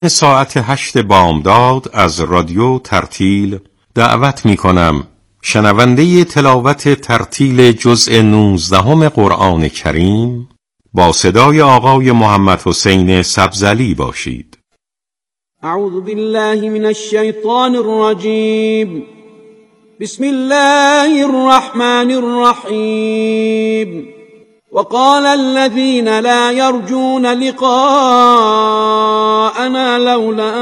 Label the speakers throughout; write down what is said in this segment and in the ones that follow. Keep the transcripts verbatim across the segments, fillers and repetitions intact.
Speaker 1: ساعت هشت بامداد از رادیو ترتیل دعوت می کنم شنونده تلاوت ترتیل جزء نوزدهم قرآن کریم با صدای آقای محمد حسین سبزلی باشید.
Speaker 2: اعوذ بالله من الشیطان الرجیم. بسم الله الرحمن الرحیم. وقال الذين لا يرجون لقاءنا لولا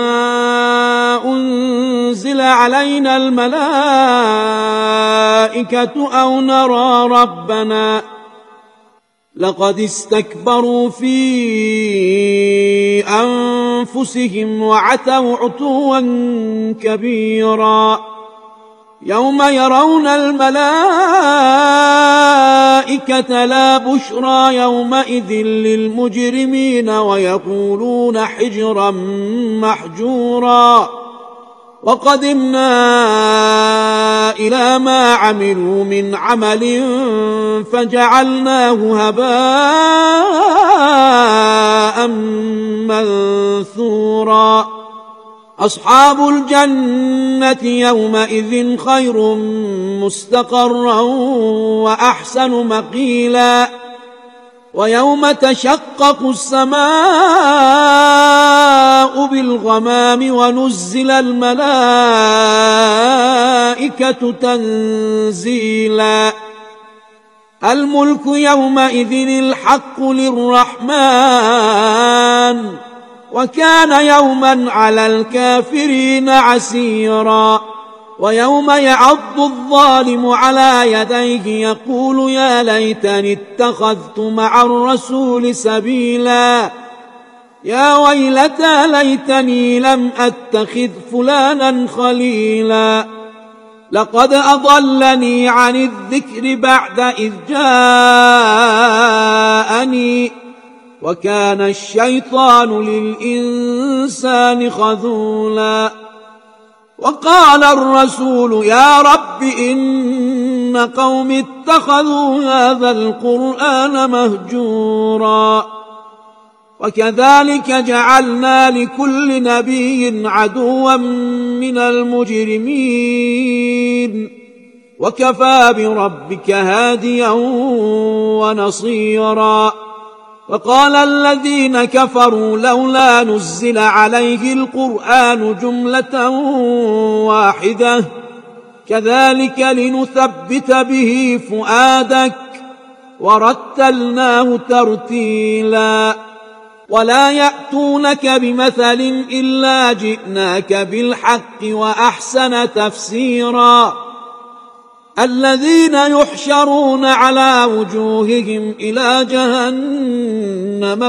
Speaker 2: أنزل علينا الملائكة أو نرى ربنا لقد استكبروا في أنفسهم وعتوا عتوا كبيرا يوم يرون الملائكة لا بشرى يومئذ للمجرمين ويقولون حجرا محجورا وقدمنا إلى ما عملوا من عمل فجعلناه هباء منثورا أصحاب الجنة يومئذ خير مستقرا وأحسن مقيلا ويوم تشقق السماء بالغمام ونزل الملائكة تنزيلا الملك يومئذ الحق للرحمن وكان يوما على الكافرين عسيرا ويوم يعض الظالم على يديه يقول يا ليتني اتخذت مع الرسول سبيلا يا ويلتى ليتني لم أتخذ فلانا خليلا لقد أضلني عن الذكر بعد إذ جاءني وكان الشيطان للإنسان خذولا وقال الرسول يا رب إن قوم اتخذوا هذا القرآن مهجورا وكذلك جعلنا لكل نبي عدوا من المجرمين وكفى بربك هاديا ونصيرا وقال الذين كفروا لولا نزل عليه القرآن جملة واحدة كذلك لنثبت به فؤادك ورتلناه ترتيلا ولا يأتونك بمثل إلا جئناك بالحق وأحسن تفسيرا الذين يحشرون على وجوههم إلى جهنم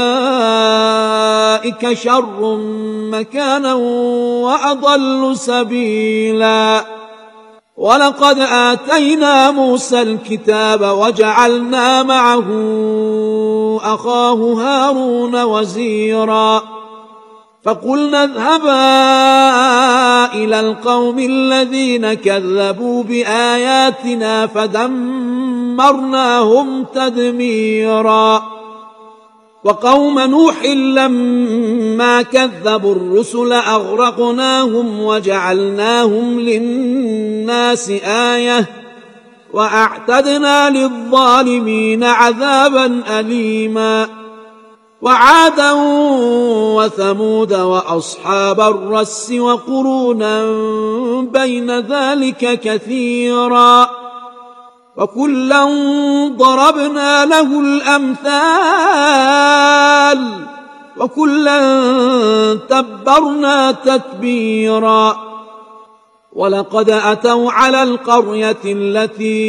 Speaker 2: أولئك شر مكانا وأضل سبيلا ولقد آتينا موسى الكتاب وجعلنا معه أخاه هارون وزيرا فقلنا اذهبا إلى القوم الذين كذبوا بآياتنا فدمرناهم تدميرا وقوم نوح لما كذبوا الرسل أغرقناهم وجعلناهم للناس آية وأعتدنا للظالمين عذابا أليما وعادا وثمود وأصحاب الرس وقرونا بين ذلك كثيرا وكلا ضربنا له الأمثال وكلا تبرنا تتبيرا ولقد أتوا على القرية التي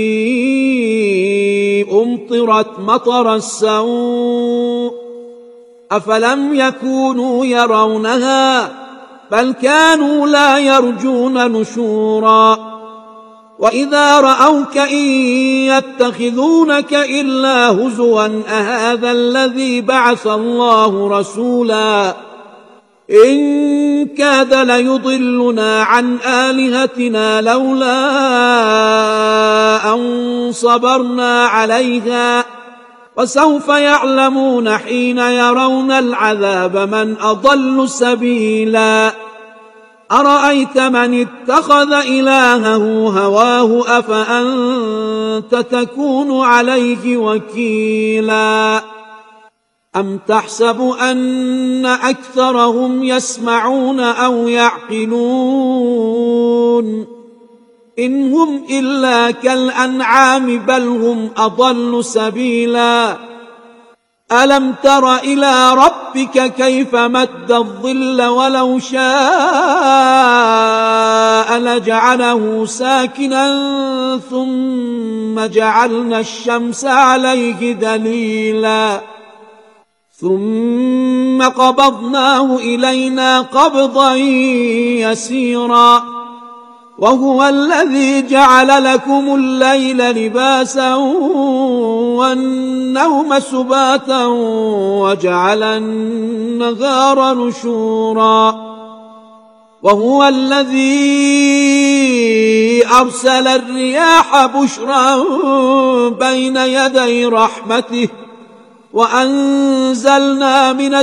Speaker 2: أمطرت مطر السوء أفلم يكونوا يرونها بل كانوا لا يرجون نشورا وإذا رأوك إن يتخذونك إلا هزوا أهذا الذي بعث الله رسولا إن كاد ليضلنا عن آلهتنا لولا أن صبرنا عليها وسوف يعلمون حين يرون العذاب من أضل سبيلا أرأيت من اتخذ إلهه هواه أفأنت تكون عليه وكيلا أم تحسب أن أكثرهم يسمعون أو يعقلون إن هم إلا كالأنعام بل هم أضل سبيلا ألم تر إلى ربك كيف مد الظل ولو شاء لجعله ساكنا ثم جعلنا الشمس عليه دليلا ثم قبضناه إلينا قبضا يسيرا وهو الذي جعل لكم الليل لباسا والنوم سباتا وجعل النهار نشورا وهو الذي أرسل الرياح بشرا بين يدي رحمته وأنزلنا من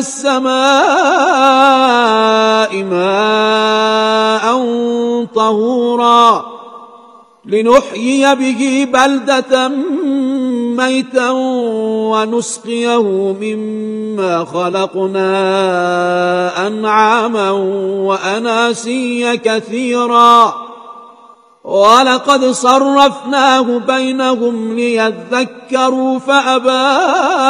Speaker 2: السماء ماء طهورا لنحيي به بلدة ميتا ونسقيه مما خلقنا أنعاما وأناسيا كثيرا ولقد صرفناه بينهم ليذكروا فأبى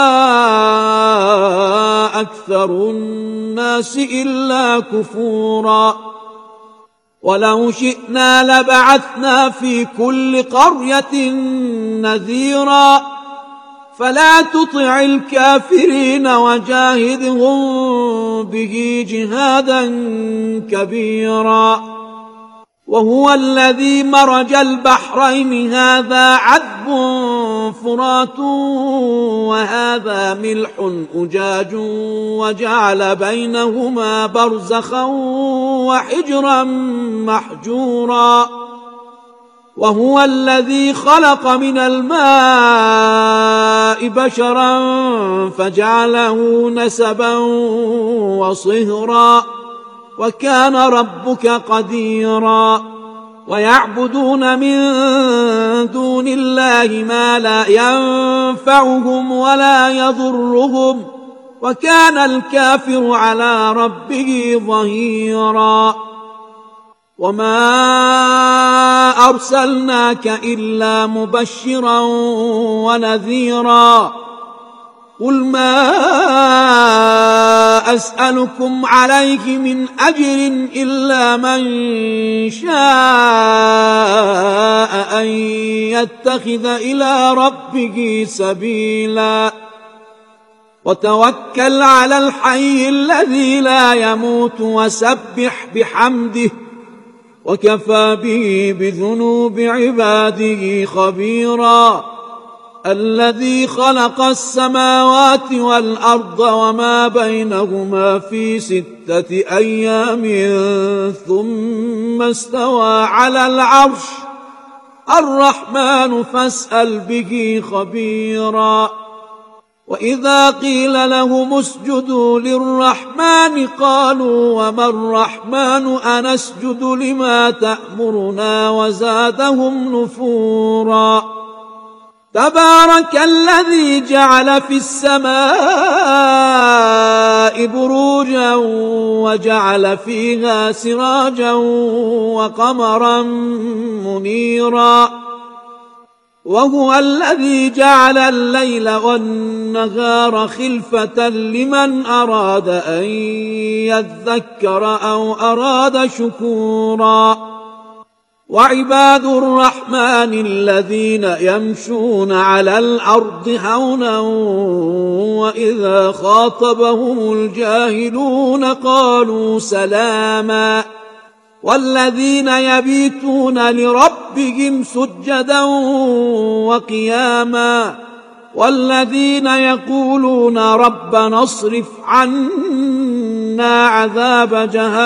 Speaker 2: أكثر الناس إلا كفورا ولو شئنا لبعثنا في كل قرية نذيرا فلا تطع الكافرين وجاهدهم به جهادا كبيرا وهو الذي مرج البحرين هذا عذب فرات وهذا ملح أجاج وجعل بينهما برزخا وحجرا محجورا وهو الذي خلق من الماء بشرا فجعله نسبا وصهرا وكان ربك قديرا ويعبدون من دون الله ما لا ينفعهم ولا يضرهم وكان الكافر على ربه ظهيرا وما أرسلناك إلا مبشرا ونذيرا قل ما أسألكم عليه من أجر إلا من شاء أن يتخذ إلى ربه سبيلا وتوكل على الحي الذي لا يموت وسبح بحمده وكفى به بذنوب عباده خبيرا الذي خلق السماوات والأرض وما بينهما في ستة أيام ثم استوى على العرش الرحمن فاسأل به خبيرا وإذا قيل لهم اسجدوا للرحمن قالوا وما الرحمن أنسجد لما تأمرنا وزادهم نفورا تبارك الذي جعل في السماء بروجا وجعل فيها سراجا وقمرا منيرا وهو الذي جعل الليل والنهار خلفة لمن أراد أن يذكر أو أراد شكورا وعباد الرحمن الذين يمشون على الأرض هونا وإذا خاطبهم الجاهلون قالوا سلاما والذين يبيتون لربهم سجدا وقياما والذين يقولون ربنا اصرف عنا عذاب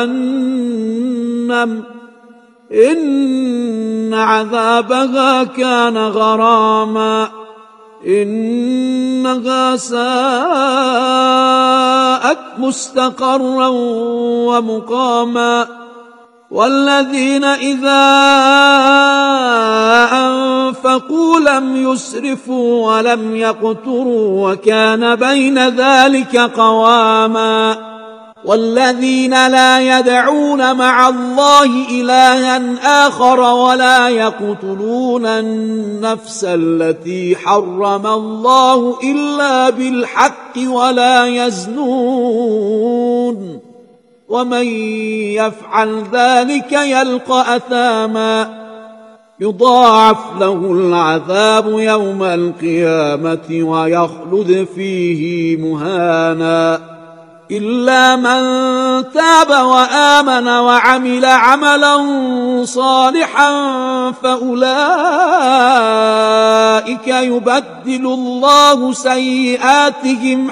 Speaker 2: جهنم إن عذابها كان غراما إنها ساءت مستقرا ومقاما والذين إذا أنفقوا لم يسرفوا ولم يقتروا وكان بين ذلك قواما والذين لا يدعون مع الله إلها آخر ولا يقتلون النفس التي حرم الله إلا بالحق ولا يزنون ومن يفعل ذلك يلقى أثاما يضاعف له العذاب يوم القيامة ويخلد فيه مهانا إلا من تاب وآمن وعمل عملا صالحا فأولئك يبدل الله سيئاتهم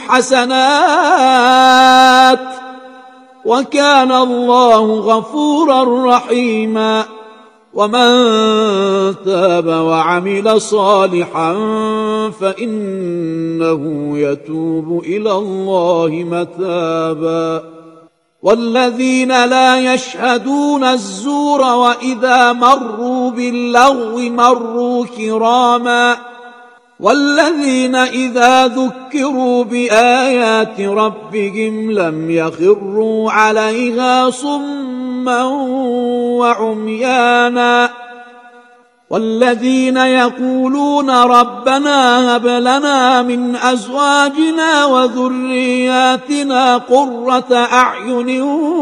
Speaker 2: حسنات وكان الله غفورا رحيما ومن تاب وعمل صالحا فإنه يتوب إلى الله متابا والذين لا يشهدون الزور وإذا مروا باللغو مروا كراما والذين إذا ذكروا بآيات ربهم لم يخروا عليها صما وعميانا والذين يقولون ربنا هب لنا من أزواجنا وذرياتنا قرة أعين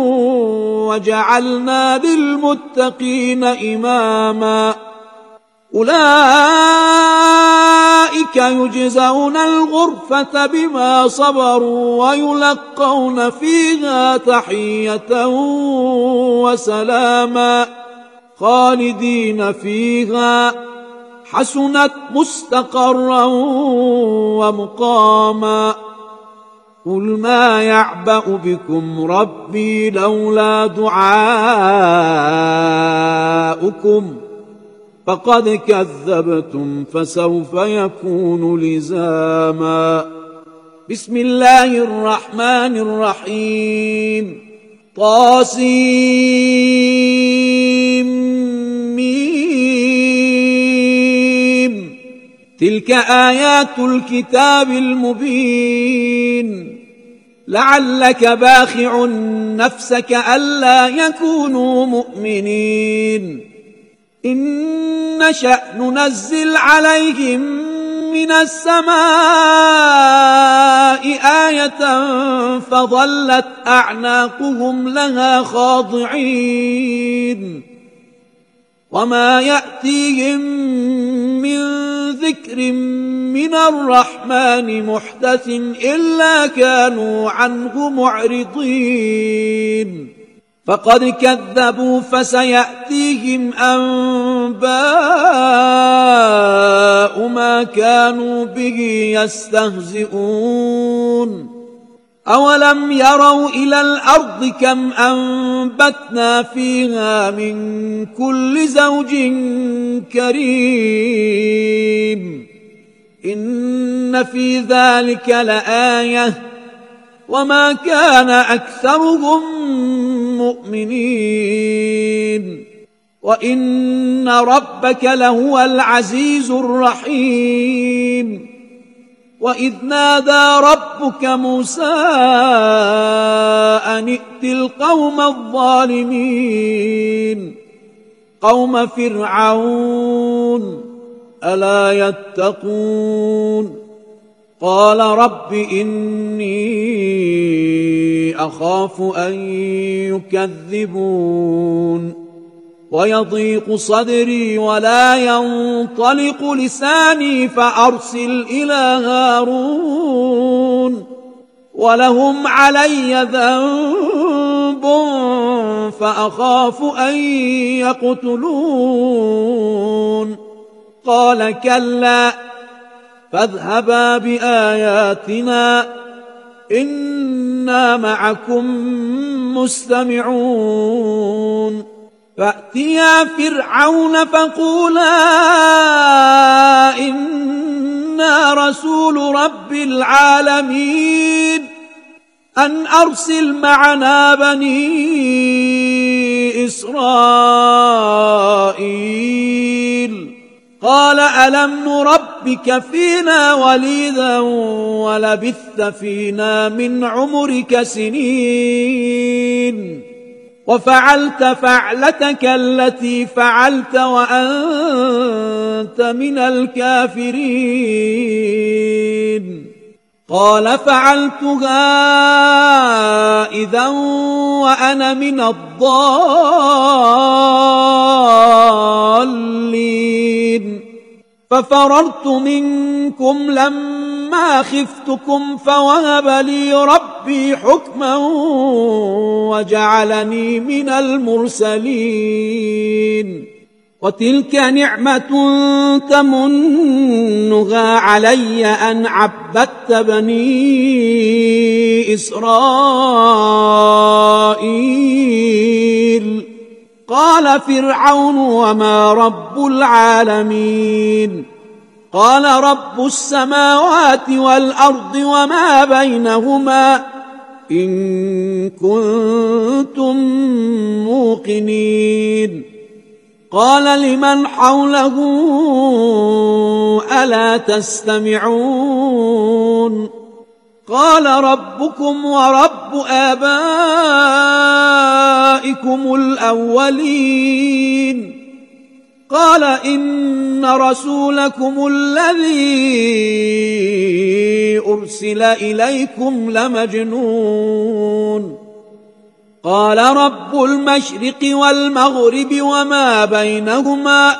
Speaker 2: وجعلنا للمتقين إماما أولئك يجزون الغرفة بما صبروا ويلقون فيها تحية وسلاما خالدين فيها حسنت مستقرا ومقاما قل ما يعبأ بكم ربي لولا دعاؤكم فقد كذبتم فسوف يكون لزاما بسم الله الرحمن الرحيم طاسيم تلك آيات الكتاب المبين لعلك باخع نفسك ألا يكونوا مؤمنين إن نشأ ننزل عليهم من السماء آية فظلت أعناقهم لها خاضعين وما يأتيهم من ذكر من الرحمن محدث إلا كانوا عنه معرضين فقد كذبوا فسيأتيهم أنباء ما كانوا به يستهزئون أولم يروا إلى الأرض كم أنبتنا فيها من كل زوج كريم إن في ذلك لآية وما كان أكثرهم مؤمنين وإن ربك لهو العزيز الرحيم وإذ نادى ربك موسى أن ائت القوم الظالمين قوم فرعون ألا يتقون قال رب إني أخاف أن يكذبون ويضيق صدري ولا ينطلق لساني فأرسل إلى هارون ولهم علي ذنب فأخاف أن يقتلون قال كلا فاذهبا بآياتنا إنا معكم مستمعون فأتيا فرعون فقولا إنا إنا رسول رب العالمين أن أرسل معنا بني إسرائيل. قال ألم نربك فينا وليدا ولبثت فينا من عمرك سنين وفعلت فعلتك التي فعلت وأنت من الكافرين. قال فعلتها إذا وأنا من الضالين ففررت منكم لما خفتكم فوهب لي ربي حكما وجعلني من المرسلين. وتلك نعمة تمنها علي أن عبدت بني إسرائيل. قال فرعون وما رب العالمين؟ قال رب السماوات والأرض وما بينهما إن كنتم موقنين. قال لمن حوله ألا تستمعون؟ قال ربكم ورب آبائكم الأولين. قال إن رسولكم الذي أرسل إليكم لمجنون. قال رب المشرق والمغرب وما بينهما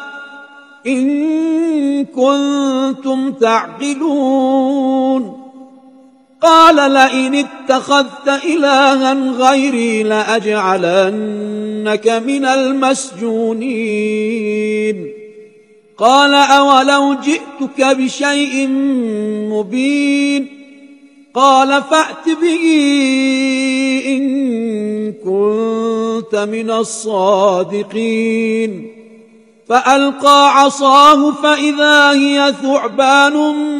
Speaker 2: إن كنتم تعقلون. قال لئن اتخذت إلها غيري لأجعلنك من المسجونين. قال أولو جئتك بشيء مبين؟ قال فأت به إن كنت من الصادقين. فألقى عصاه فإذا هي ثعبان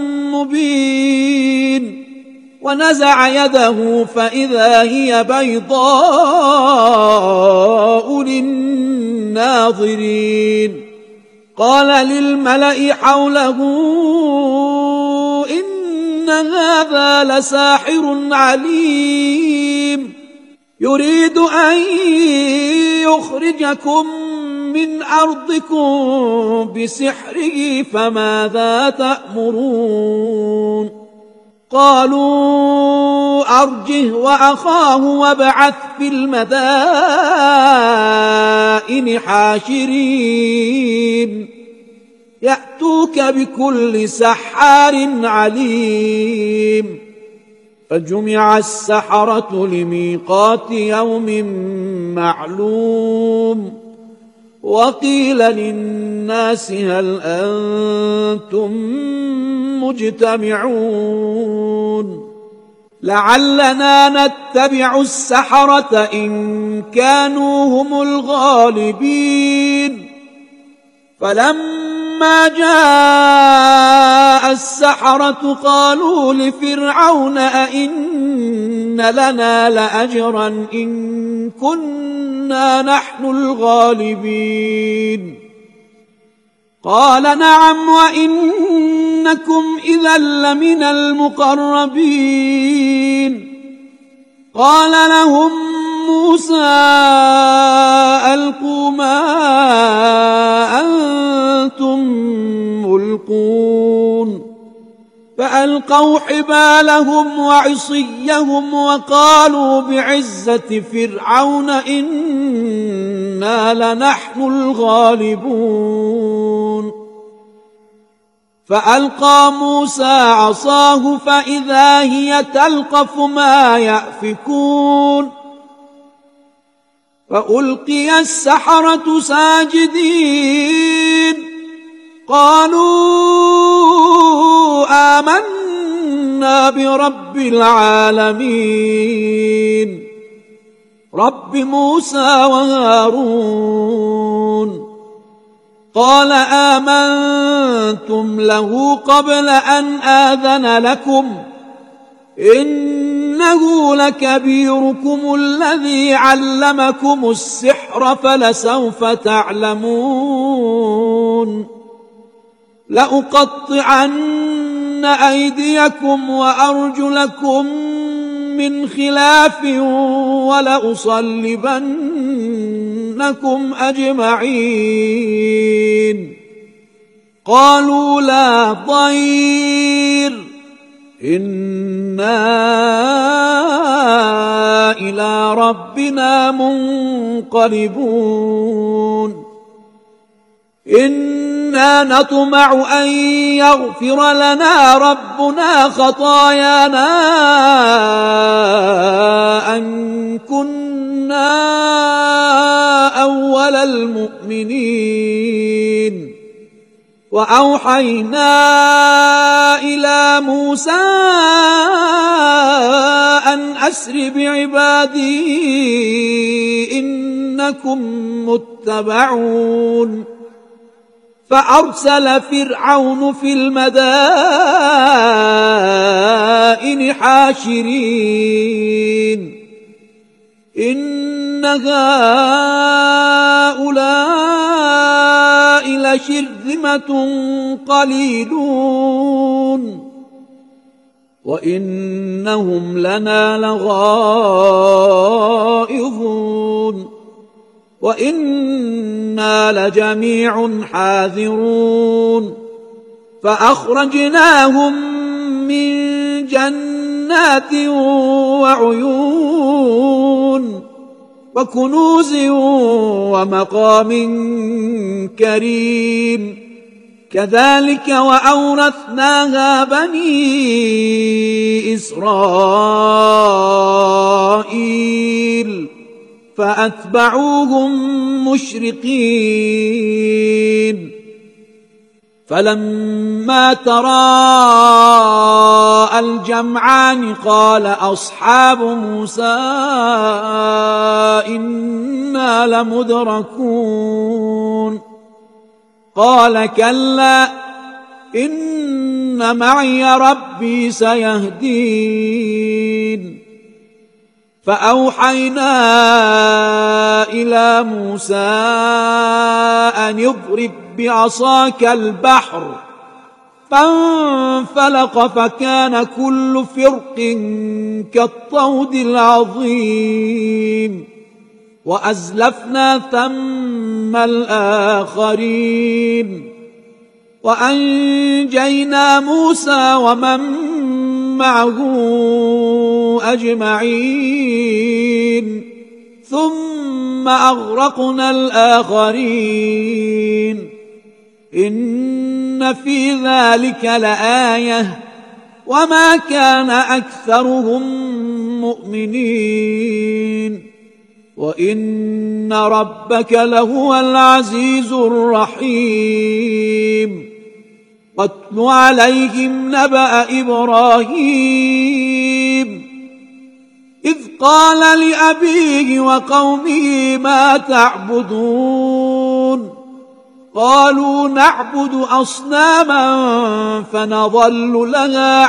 Speaker 2: مبين ونزع يده فإذا هي بيضاء للناظرين. قال للملأ حوله إن هذا لساحر عليم يريد أن يخرجكم من أرضكم بسحره فماذا تأمرون؟ قالوا أرجه وأخاه وابعث في المدائن حاشرين يأتوك بكل سحار عليم. فجمع السحرة لميقات يوم معلوم. وقيل للناس هل أنتم مجتمعون لعلنا نتبع السحرة إن كانوا هم الغالبين. فلما جاء السحرة قالوا لفرعون أئن لنا لأجرا إن كنا نحن الغالبين. قال نعم وإنكم إذا لمن المقربين. قال لهم موسى ألقوا ما أنتم ملقون. فألقوا حبالهم وعصيهم وقالوا بعزة فرعون إنا لنحن الغالبون. فألقى موسى عصاه فإذا هي تلقف ما يأفكون. فألقي السحرة ساجدين قالوا آمنا برب العالمين رب موسى وهارون. قال آمنتم له قبل أن آذن لكم إنه لكبيركم الذي علمكم السحر فلسوف تعلمون لأقطعن أيديكم وأرجلكم من خلاف ولأصلبنكم أجمعين قالوا لا ضير إنا إلى ربنا منقلبون إنا نطمع أن يغفر لنا ربنا خطايانا أن كنا أول المؤمنين وأوحينا إلى موسى أن أسر بعبادي إنكم متبعون فأرسل فرعون في المدائن حاشرين إن هؤلاء لشرذمة قليلون وإنهم لنا لغائظون وإنا لجميع حاذرون فأخرجناهم من جنات وعيون وكنوز ومقام كريم كذلك وأورثناها بني إسرائيل فأتبعوهم مشرقين فلما تراءى الجمعان قال أصحاب موسى إنا لمدركون قال كلا إن معي ربي سيهدين فأوحينا إلى موسى أن اضرب بعصاك البحر فانفلق فكان كل فرق كالطود العظيم وأزلفنا ثم الآخرين وأنجينا موسى ومن معه أجمعين ثم أغرقنا الآخرين إن في ذلك لآية وما كان أكثرهم مؤمنين وإن ربك لهو العزيز الرحيم واتل عليهم نبأ إبراهيم إذ قال لأبيه وقومه ما تعبدون قالوا نعبد أصناما فنظل لها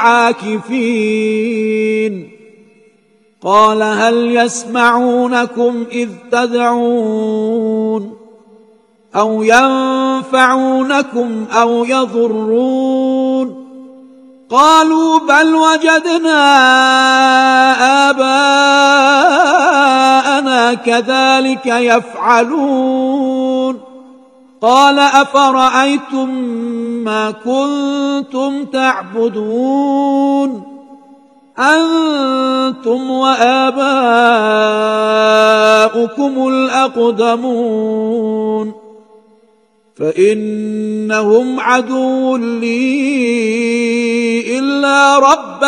Speaker 2: عاكفين قال هل يسمعونكم إذ تدعون أو ينفعونكم أو يضرون قالوا بل وجدنا آباءنا كذلك يفعلون قال أفرأيتم ما كنتم تعبدون أنتم وآباؤكم الأقدمون فإنهم عدو لي إلا رب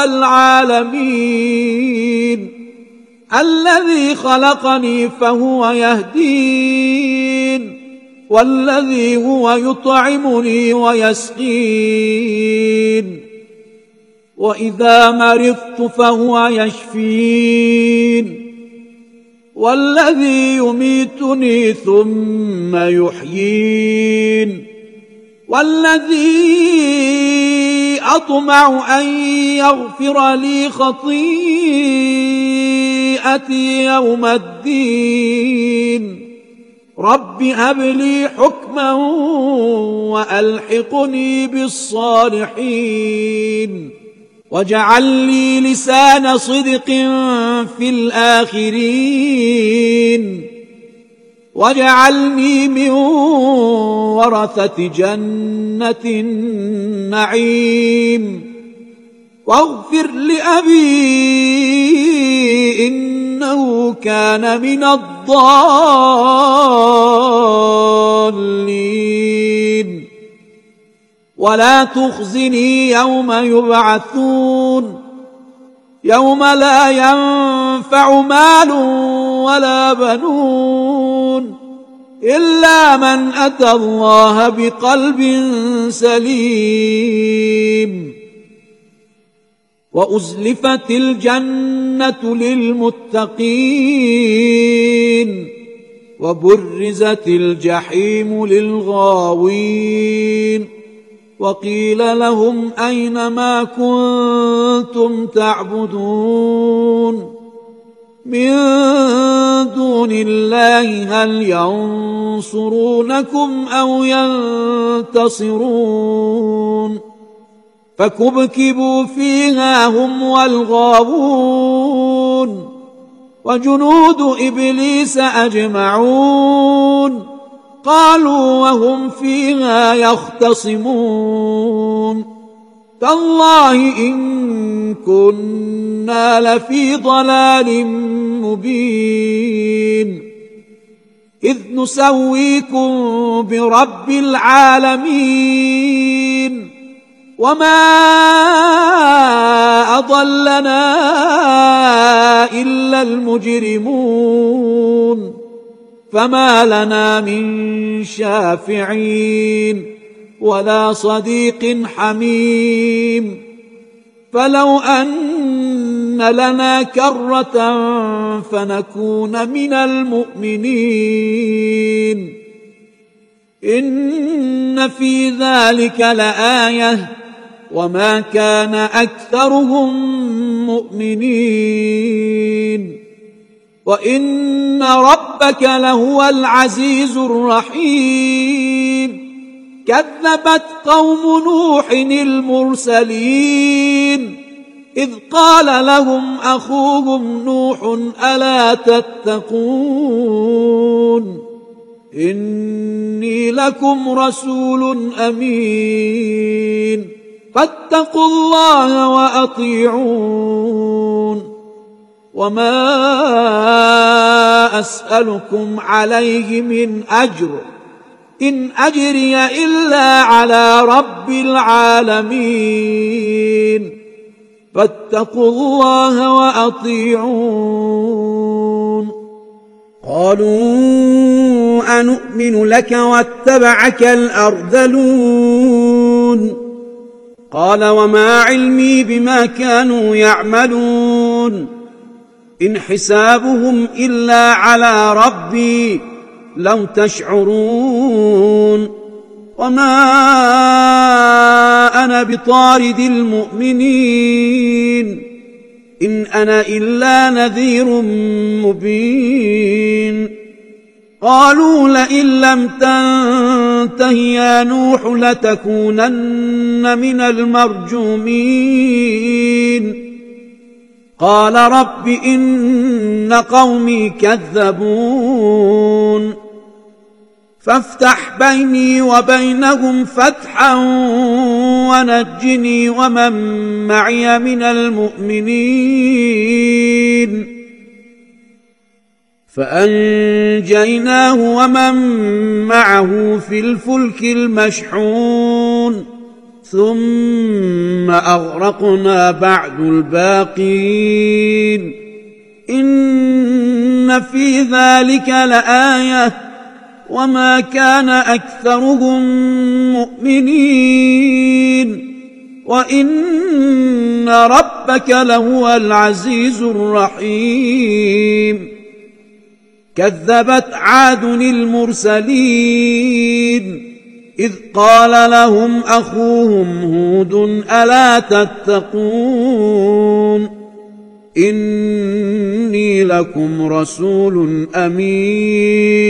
Speaker 2: العالمين الذي خلقني فهو يهدين والذي هو يطعمني ويسقين وإذا مرضت فهو يشفين والذي يميتني ثم يحيين والذي أطمع أن يغفر لي خطيئتي يوم الدين رب هب لي حكما وألحقني بالصالحين واجعل لي لسان صدق في الآخرين واجعلني من ورثة جنة النعيم واغفر لأبي إنه كان من الضالين ولا تخزني يوم يبعثون يوم لا ينفع مال ولا بنون إلا من أتى الله بقلب سليم وأزلفت الجنة للمتقين وبرزت الجحيم للغاوين وقيل لهم أين ما كنتم تعبدون من دون الله هل ينصرونكم أو ينتصرون فكبكبوا فيها هم والغاوون وجنود إبليس أجمعون قالوا وهم فيها يختصمون تالله إن كنا لفي ضلال مبين إذ نسويكم برب العالمين وما أضلنا إلا المجرمون فما لنا من شافعين ولا صديق حميم فلو أن لنا كرة فنكون من المؤمنين إن في ذلك لآية وما كان أكثرهم مؤمنين وإن ربك لهو العزيز الرحيم كذبت قوم نوح المرسلين إذ قال لهم أخوهم نوح ألا تتقون إني لكم رسول أمين فاتقوا الله وأطيعون وما أسألكم عليه من أجر إن أجري إلا على رب العالمين فاتقوا الله وأطيعون
Speaker 3: قالوا أنؤمن لك واتبعك الأرذلون قال وما علمي بما كانوا يعملون إن حسابهم إلا على ربي لو تشعرون وما أنا بطارد المؤمنين إن أنا إلا نذير مبين قالوا لئن لم تنته يا نوح لتكونن من المرجومين قال رب إن قومي كذبون فافتح بيني وبينهم فتحا ونجني ومن معي من المؤمنين فأنجيناه ومن معه في الفلك المشحون ثم أغرقنا بعد الباقين إن في ذلك لآية وما كان أكثرهم مؤمنين وإن ربك لهو العزيز الرحيم كذبت عاد المرسلين إذ قال لهم أخوهم هود ألا تتقون إني لكم رسول أمين